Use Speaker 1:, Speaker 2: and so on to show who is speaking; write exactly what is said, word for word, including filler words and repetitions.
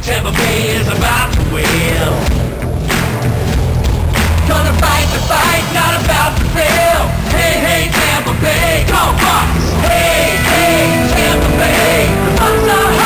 Speaker 1: Tampa Bay is about to win. Gonna fight the fight, not about to fail. Hey, hey, Tampa Bay, go Bucks! Hey, hey, Tampa Bay, the Bucks are